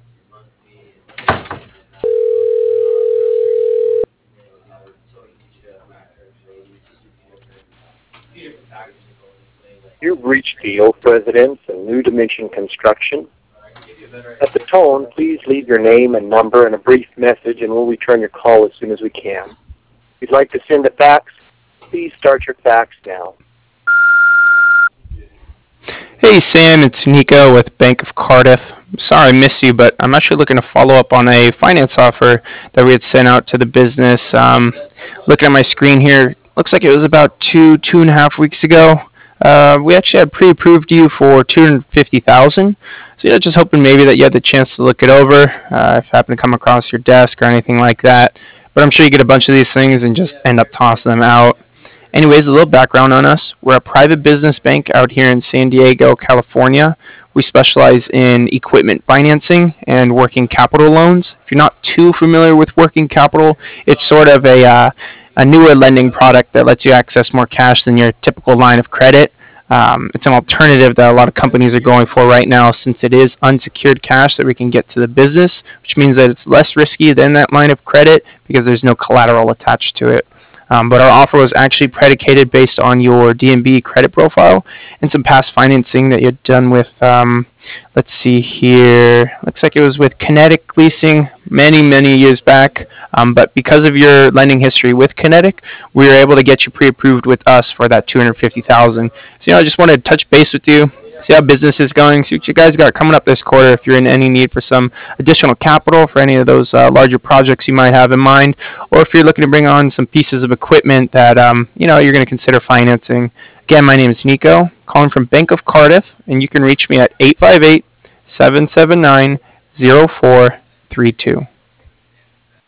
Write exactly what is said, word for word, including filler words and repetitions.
You've reached the Oak Residence and New Dimension Construction. At the tone, please leave your name and number and a brief message, and we'll return your call as soon as we can. If you'd like to send a fax, please start your fax now. Hey Sam, it's Nico with Bank of Cardiff. Sorry I missed you, but I'm actually looking to follow up on a finance offer that we had sent out to the business. Um, looking at my screen here, looks like it was about two, two and a half weeks ago. Uh, we actually had pre-approved you for two hundred fifty thousand dollars. So yeah, just hoping maybe that you had the chance to look it over, uh, if you happen to come across your desk or anything like that. But I'm sure you get a bunch of these things and just end up tossing them out. Anyways, a little background on us. We're a private business bank out here in San Diego, California. We specialize in equipment financing and working capital loans. If you're not too familiar with working capital, it's sort of a, uh, a newer lending product that lets you access more cash than your typical line of credit. Um, it's an alternative that a lot of companies are going for right now, since it is unsecured cash that we can get to the business, which means that it's less risky than that line of credit because there's no collateral attached to it. Um, but our offer was actually predicated based on your D N B credit profile and some past financing that you'd done with, um, let's see here, looks like it was with Kinetic Leasing many, many years back. Um, but because of your lending history with Kinetic, we were able to get you pre-approved with us for that two hundred fifty thousand dollars. So, you know, I just wanted to touch base with you, see how business is going, see what you guys got coming up this quarter, if you're in any need for some additional capital for any of those uh, larger projects you might have in mind, or if you're looking to bring on some pieces of equipment that, um, you know, you're going to consider financing. Again, my name is Nico, calling from Bank of Cardiff, and you can reach me at eight five eight, seven seven nine, zero four three two.